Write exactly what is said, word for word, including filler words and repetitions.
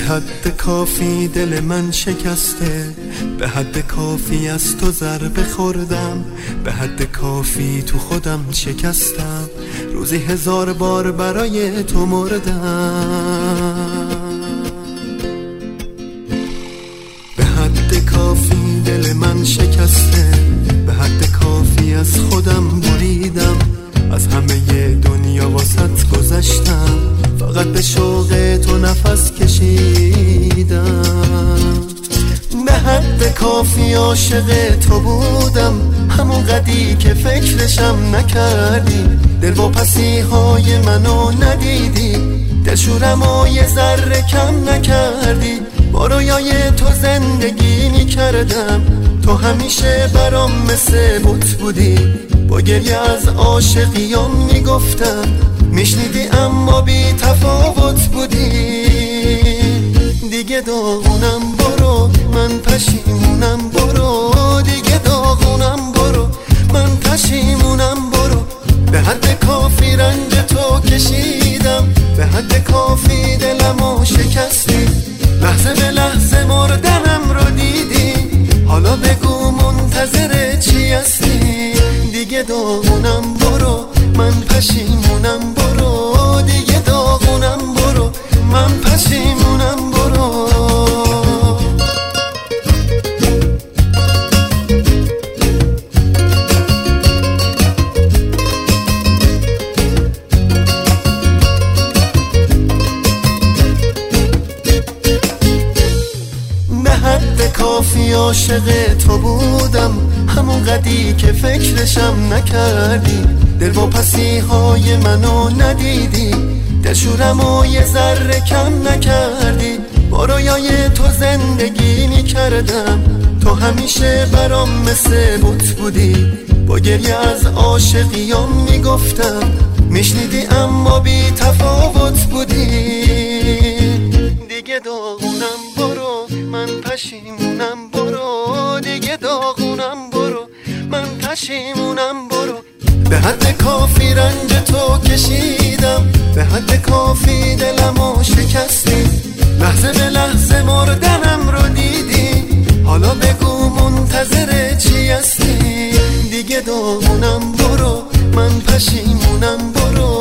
حد کافی دل من شکسته، به حد کافی از تو ضربه خوردم، به حد کافی تو خودم شکستم، روزی هزار بار برای تو مردم. به حد کافی دل من شکسته، به حد کافی از خودم بریدم، از همه دنیا واسط گذشتم، فقط به شوق تو نفس کشیدم. به حد کافی عاشق تو بودم، همون قدی که فکرشم نکردی، دل و پسی های منو ندیدی، دلشورم و یه ذره کم نکردی، با رویای تو زندگی میکردم، تو همیشه برام مثل بت بودی، با گریه از عاشقیام میگفتم، میشنیدی اما بی تفاوت بودی. دیگه داغونم برو، من پشیمونم برو، دیگه داغونم برو، من پشیمونم برو. به حد کافی رنج تو کشیدم، به حد کافی دلمو شکستی، لحظه به لحظه مردنم رو دیدی، حالا بگو منتظر چی هستی؟ دیگه داغونم برو، من پشیمونم برو، دیگه داغونم برو، من پشیمونم برو. کافی عاشق تو بودم، همون قدی که فکرشم نکردی، دل و پسی های منو ندیدی، دلشورم و یه ذره کم نکردی، با رویای تو زندگی میکردم، تو همیشه برام مثل بت بودی، با گریه از عاشقیام میگفتم، میشنیدی اما بی تفاوت بودی. دیگه داغونم برو، من پشیمونم برو، دیگه داغونم برو، من پشیمونم برو. به حد کافی رنج تو کشیدم، به حد کافی دلمو شکستی، لحظه به لحظه مردنم رو دیدی، حالا بگو منتظر چی هستی؟ دیگه داغونم برو، من پشیمونم برو،